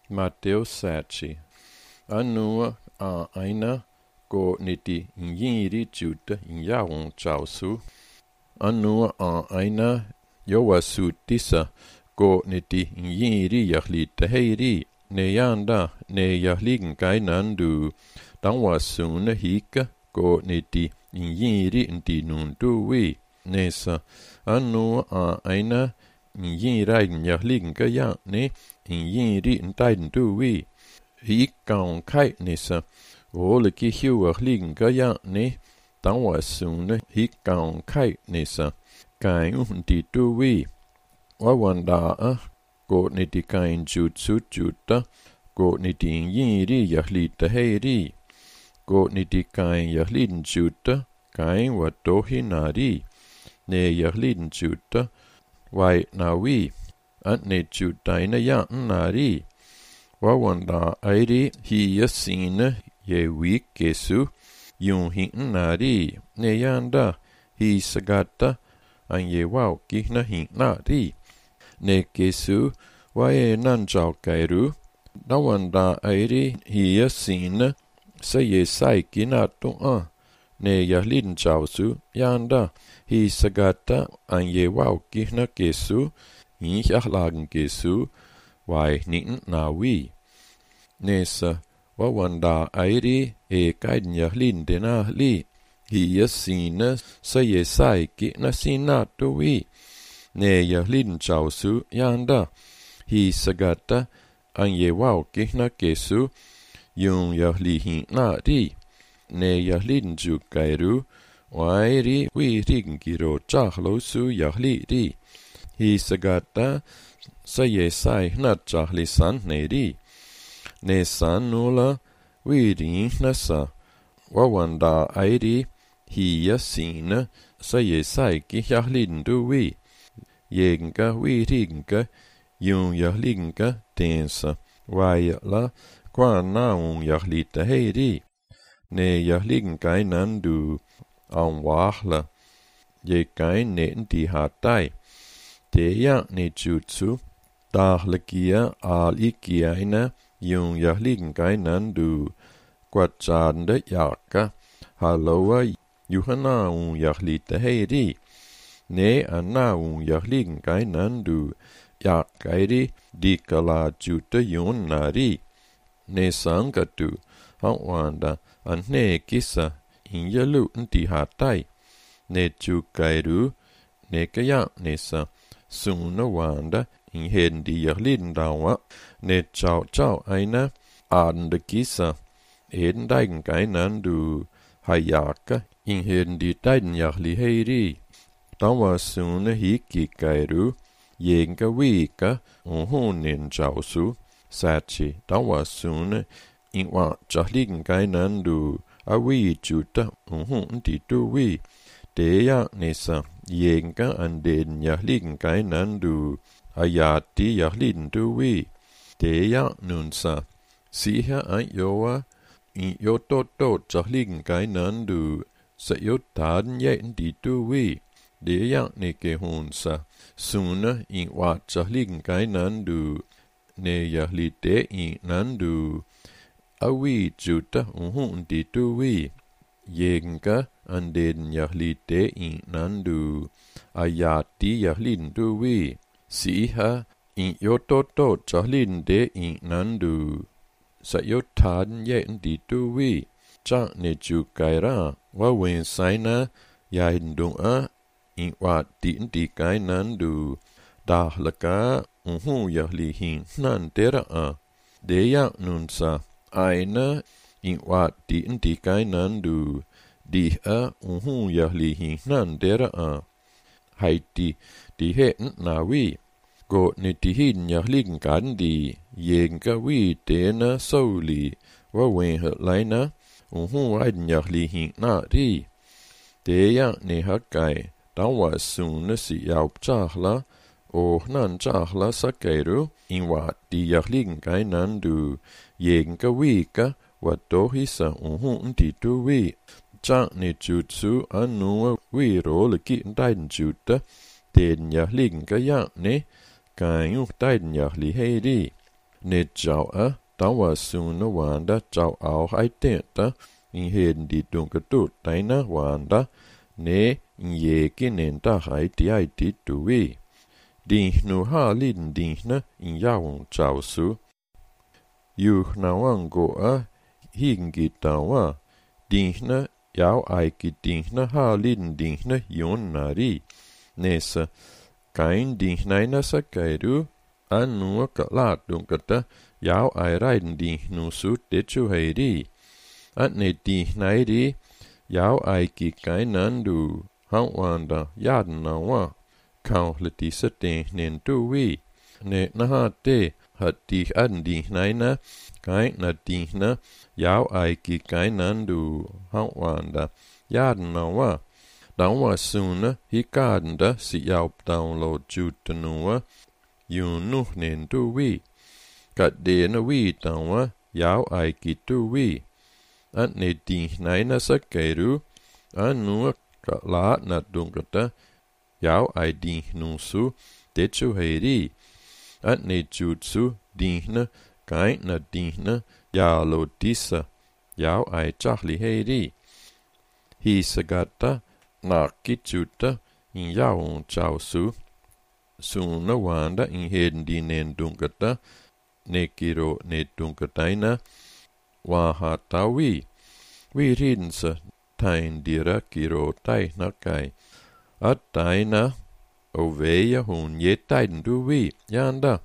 Matteus 7. Anua a aina go niti yiri juta yaun chausu. Anua a aina yowasu tisa go niti yiri yahlita heiri ne yanda ne yahligen kainandu danwasuna hika go niti yiri ndi nunduwi nesa. Anua a aina yiragen yahligen kaya ne yiri ndaiden duwi hikaun kai nesa. Ole ki hiuer ligen kaya ne danwasuna hikaun kai nesa. Kain di duwi wawanda go niti kain jutsu juta go niti yiri yahlita heiri go niti kain yahliden juta kain wadohinari ne yahliden juta wai nawi ne jutaina ya nari wawanda airi hiya sine ye wikesu yun hin nari ne yanda hi sagata an ye wau kihna hin nari ne kesu wae nan jau kairu dawanda airi hiya sine sa ye sai kinatu ne yahlin jausu yanda hi sagata an ye wau kihna kesu ich achlagen Gesu, wai nin nawi. Nesa, wawanda airi kaiden yahlin dena li, hiya sina sa ye sai ki na sinatu wi. Ne yahlin jausu yanda, hi sagata an ye wau ki na Gesu, yung yahlihin na ri. Ne yahlin ju kairu, wairi wi ring giro chahlo su yahli ri. Hi sagata sa ye sai na chahli san neri. Ne san nula wirin nasa. Wawanda airi hiya sina sa ye sai ki yahlindu wi. Yenga wiringa yung yahlinga tensa. Waya la kwa naun yahlita heiri. Ne yahlinga inandu an wahla. Ye kain nen di hatai. Deja ne jutsu, dahlagia alikiaina yung yahligen kainandu kwachande yaka haloa yuhanaun yahlita heiri ne anaun yahligen kainandu yakairi dikala juta yun nari ne sangatu hawanda anne kisa inyalu nti hatai ne jukairu ne kaya nesa suna wanda in hen di yahlin dawa ne chau aina adende kisa eden daigen kainandu hayaka in hen di daiden yahli heiri dawa suna hiki kairu yenga wika uhunin jausu sachi dawa suna in wa jahligen kainandu awi juta uhun di duwi deja nesa yenga anden yahligen kainandu ayati yahlin duwi deja nunsa siha an yoa in yototo jahligen kainandu sa yotaden yen di duwi deja neke hunsa suna in wa jahligen kainandu ne yahlite in nandu awi juta uhun di duwi yenga anden yahlite in nandu ayati yahlin duwi siha in yototo jahlin de in nandu sa yotaden yen di duwi cha ne jukaira wawen saina yahindunga in wa di kai nandu dahlaka yahlihin nan dera deya nunsa aina in wa di kai nandu di yahlihin nan dera haiti di hen nawi go nitihin yahligen kandi yenga wi dena soli wawen laina aiden yahlihin na ri deya ne hakai dawa suna si yaup chahla nan chahla sakairu in wa di yahligen kainandu yenga wika wadohisa di duwi cha ne jutsu anua wiro leki daiden juta den yahligen kaya ne kain daiden yahli heiri ne jau dan was suna wanda jau au hai tenta in heden di dunkatut taina wanda ne ye kinenta hai ti ai ti tuwi din nu ha lin din na in yaung jau su yu na wang go higen gi tawa din na yau ai ki din na ha lin din na yon nari nesa kain din na sa kairu anu ka la dunkata yau ai raiden din nu su de chu heiri at ne din nairi yau ai ki kainan du hang wanda yaden na wa kau le ti sa te nen tu wi ne na ha te hat di an di na kai na di na yau ai ki kainan du hang wanda yaden na wa dan wa suna hi kaden da si yau download ju tenua yu nu nen tu wi kat de na wi dan wa yau ai ki tu wi at ne di na sa kairu anu ka la na dunkata yau ai di nu su de chu heiri at ne jutsu di na kai na di na ya lo disa yau ai chahli heiri hi sagata na kichuta in yau chau su suna wanda in heden di nen dunkata ne kiro ne dunkataina wa ha tawi wi rinsa tain dira kiro tai na kai at taina oveia hun ye taiden du wi yanda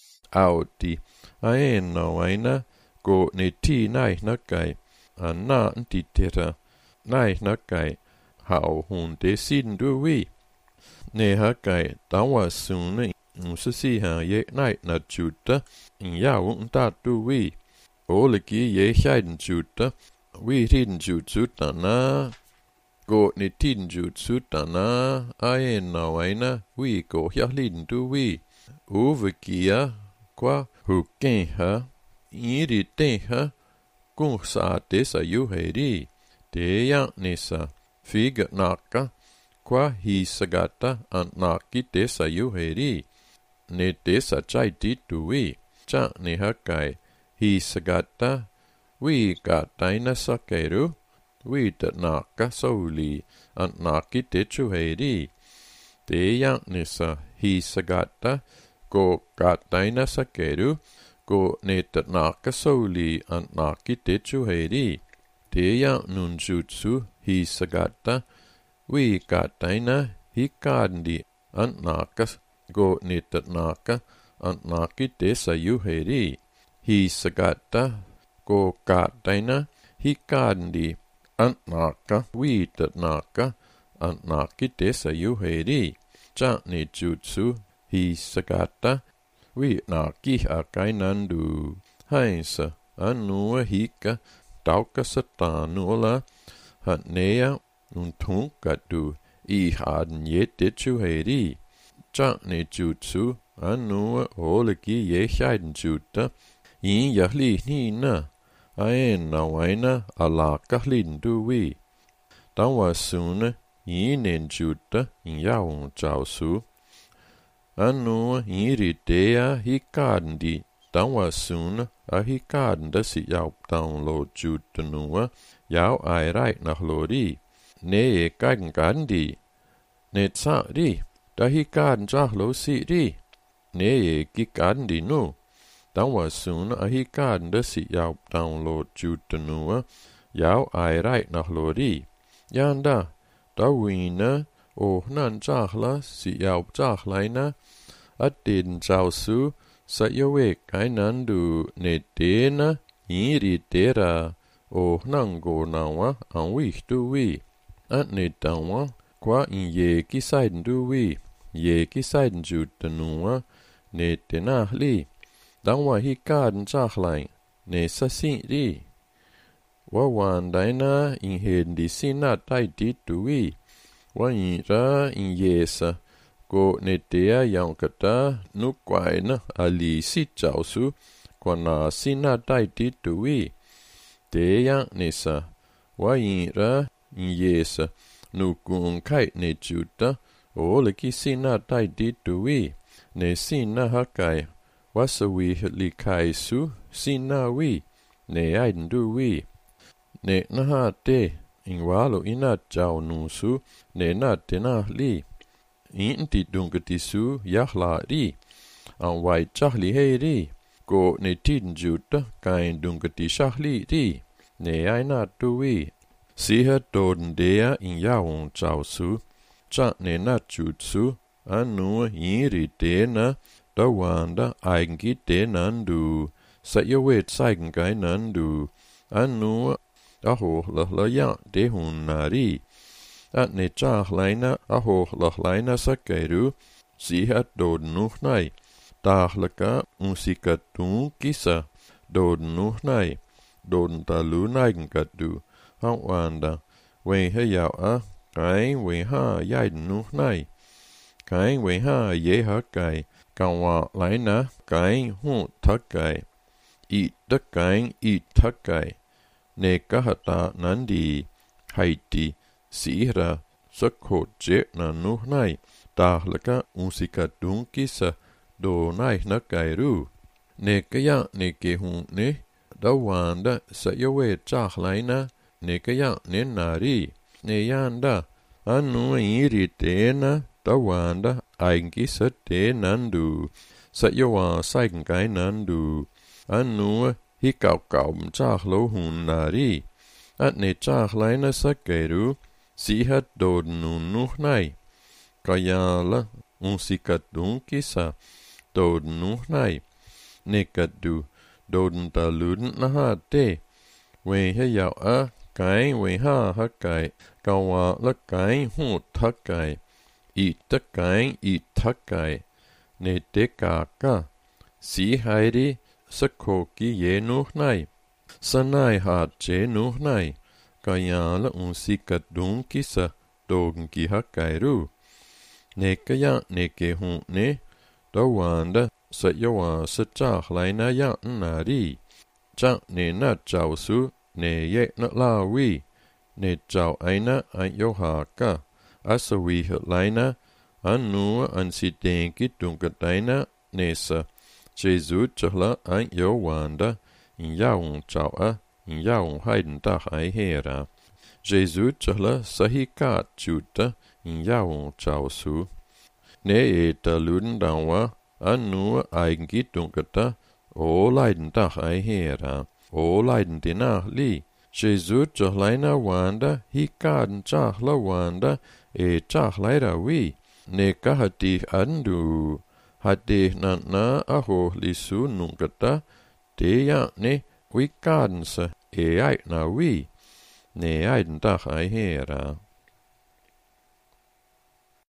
auti aen no aina go ne ti nai na kai anna nti tera nai na kai hao hun de sin du wi ne ha kai tawa sun su si ha ye nai na chuta in yao ta du wi ole ki ye shaiden chuta wi rin jutsu tana go ne tin jutsu tana aen no aina wi go ya lin du wi uve kia qua hu ken ha iri te ha kung sa te sa yu heri te yang ne sa figa naka qua hi sagata an naki te sa yu heri ne te sa chai ti tu wi cha ne ha kai hi sagata wi ka taina sa keru wi te naka souli an naki te chu heri te yang ne sa hi sagata go ka taina sa keru go ne te naka souli an naki te chu heri te yang nun jutsu hi sagata wi ka taina hi kandi an naka go ne te naka an naki te sa yu heri hi sagata go ka taina hi kandi an naka wi te naka an naki te sa yu heri cha ne jutsu hi sagata wi naki a kainandu hainsa anua hika tauka satanula hatnea un tunkatu I haden ye te chu heri cha ne jutsu anua oleki ye shaiden juta in yahli ni na aen na waina ala kahlin du wi dan wa suna in nen juta in yaung chau su anua iri dea hikaden di dan wa suna a hikaden da si yau download juta nua yau ai right na hlori ne e kagen di ne tsa di da hikaden cha hlo si di ne e kikaden di nu dan wa suna a hikaden da si yau download juta nua yau ai right na hlori yanda da wina o nan cha hla si yau cha hlaina at den chau su sa yowe kainan du ne tena iri tera o nango nawa an wi tu wi at ne tawa qua in ye ki saiden du wi ye ki saiden juta nua ne tena li dan wa hikaden cha hlain ne sa si di wa wan daina in heden di sina tai di tu wi wa in ra in yesa go ne tea yang kata nu kwai na ali si chau su kwa na sina tai di tu wi te yang ne sa wa in ra in yesa nu kun kai ne juta o le ki sina tai di tu wi ne sina ha kai wasawi likaisu sinawi ne aiden duwi ne nahate ingwalo ina jau nusu ne na tena li inti dunkatisu yahla ri an wai chahli heri ko ne tin juta kain dunkati shahli ri ne aina duwi siha doden dea in yaun jau su cha ne na jutsu anu yiri dena da wanda eigentlich denandu sa wet zeigen geinandu anu aho la ya de hunari at ne chahleina aho lahlaina sakeru si hat dod nuchnai dahlaka usikatun kisa dod nuchnai dod talu neigen gadu hawanda we he ya a kai we ha yaid nuchnai kai we ha ye ha kai kawa laina kai hu takai I takai I takai ne kahata nandi haiti sihra sakho je na nuhnai dahlaka usika dunkisa do nai na kairu ne kaya ne ke hu ne dawanda sayawe chahlaina ne kaya ne nari ne yanda anu iri tena dawanda eigentlich tenandu sayawa zeigen geinandu anu hikau chahlo hunari at ne chahlaina sakeru sihat dodnu nuhnai kayala usikatunkisa dodnu nuhnai nekadu dodn taluden nahate we heyau a kai we ha hakai kawa la kai hu takai I takai ne dekaka si hairi sakoki ye nuhnai sanai hat je nuhnai kayala unsikat dunkisa dogenki hakairu nekaya neke hu ne dawanda sayawa sachahlaina ya nari cha ne na chausu ne ye na lawi ne chau aina ayohaka asawi laina anu ansitenki dunkataina nesa Jesus chahla an yo wanda in yaun chau a in yaun haiden ta hai hera Jesus chahla sahika chuta in yaun chau su ne eta luden dawa anu eigentlich dunkata o leiden ta hai hera o leiden dina li Jesus chahlaina wanda hikaden chahla wanda e chahlaira wi ne kahati andu hade na aho lisu nunkata deya ne wikadense e ai na wi ne aiden ta hai hera